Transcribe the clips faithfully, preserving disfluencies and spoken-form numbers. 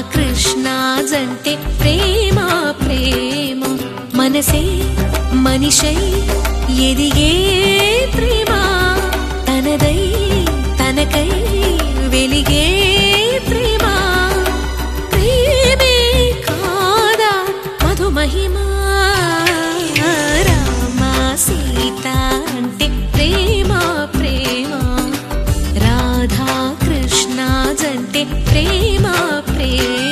కృష్ణ జంటే ప్రేమ ప్రేమ మనసే మనిషై ఎదిగే ప్రేమ తనదై తనకై వెలిగే ప్రేమ ప్రేమే కాదా మధుమహిమా రామ సీత అంటే ప్రేమ ప్రేమ రాధా కృష్ణ జంటే ప్రేమ ప్రేమ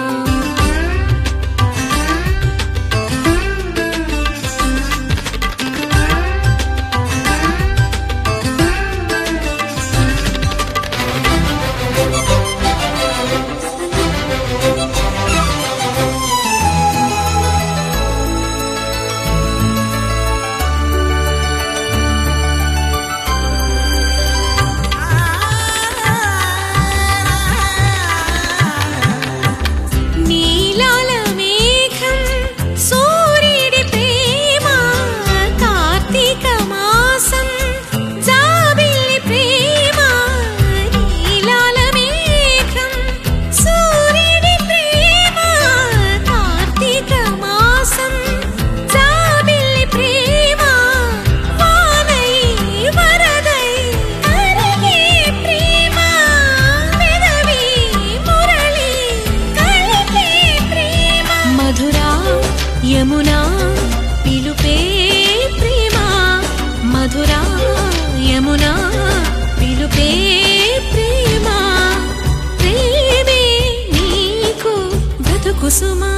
యమునా పిలుపే ప్రేమ మధురా యమునా పిలుపే ప్రేమ ప్రేమే నీకు బ్రతుకు సుమా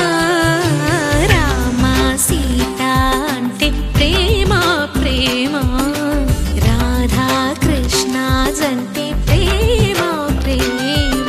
రామ సీత అంటే ప్రేమ ప్రేమ రాధా కృష్ణ జంటే ప్రేమ ప్రేమ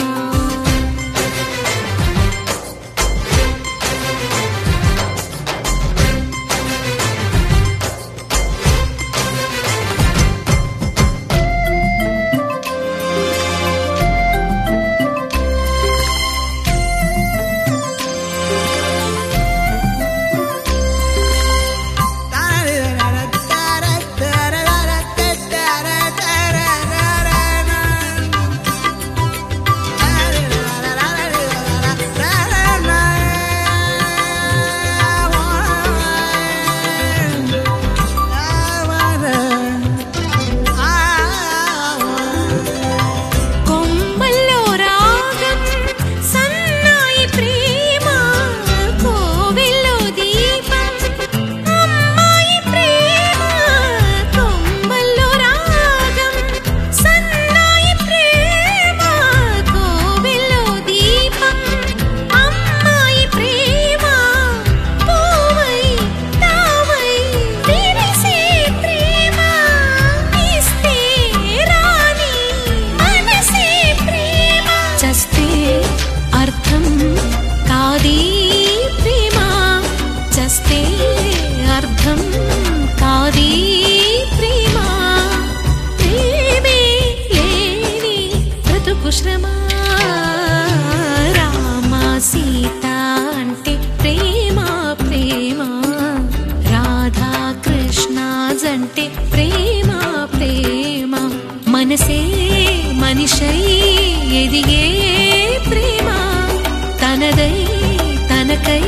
రామ సీత అంటే ప్రేమ ప్రేమ రాధా కృష్ణ జంటే ప్రేమ ప్రేమ మనసే మనిషై ఎదిగే ప్రేమ తనదై తనకై